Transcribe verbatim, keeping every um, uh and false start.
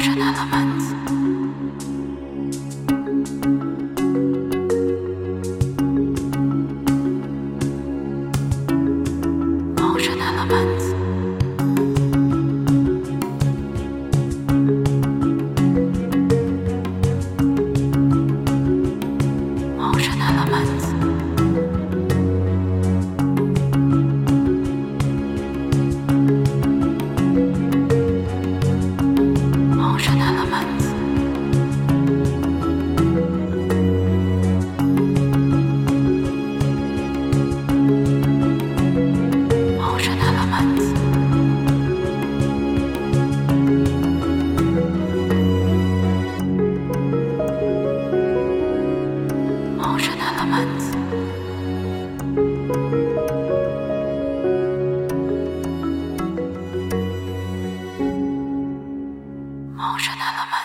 Emotional elements. Emotional elements. Emotional elements. Emotional elements. Emotional elements. Emotional elements. Emotional elements.